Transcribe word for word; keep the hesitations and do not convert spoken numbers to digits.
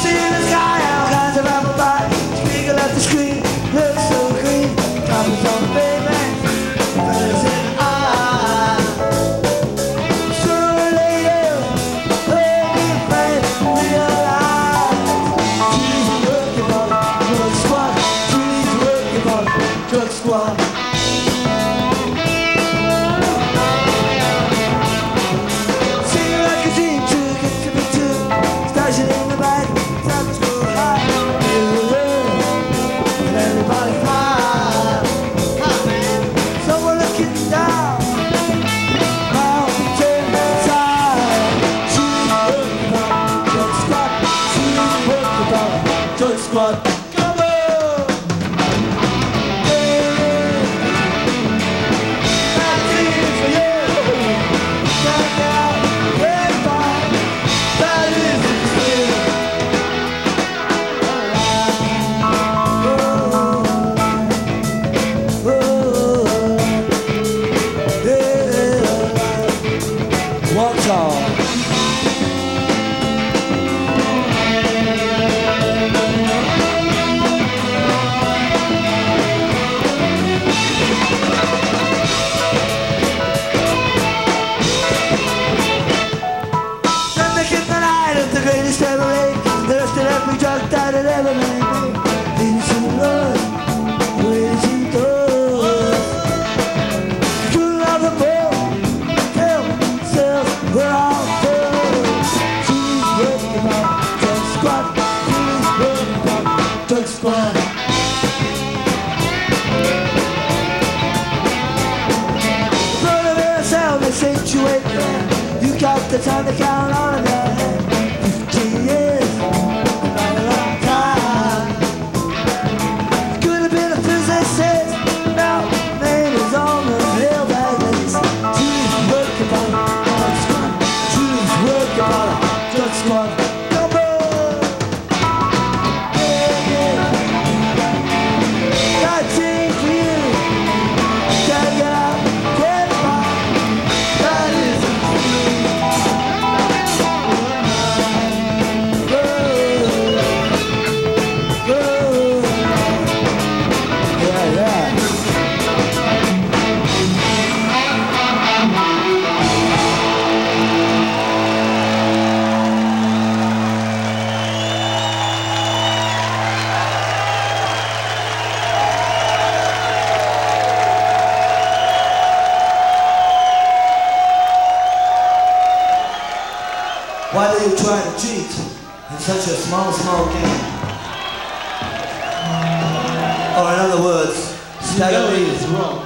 The time to count on your head. Fifteen years, not a long time. Could have been a physicist. Now name is on the hill that is. Jews work about it, drug squad. Jews work about it, drug squad. Come on, yeah, yeah. Got change for you. Gotta get out, get by. That is a dream. Why do you try to cheat in such a small, small game? Or in other words, you know it is wrong.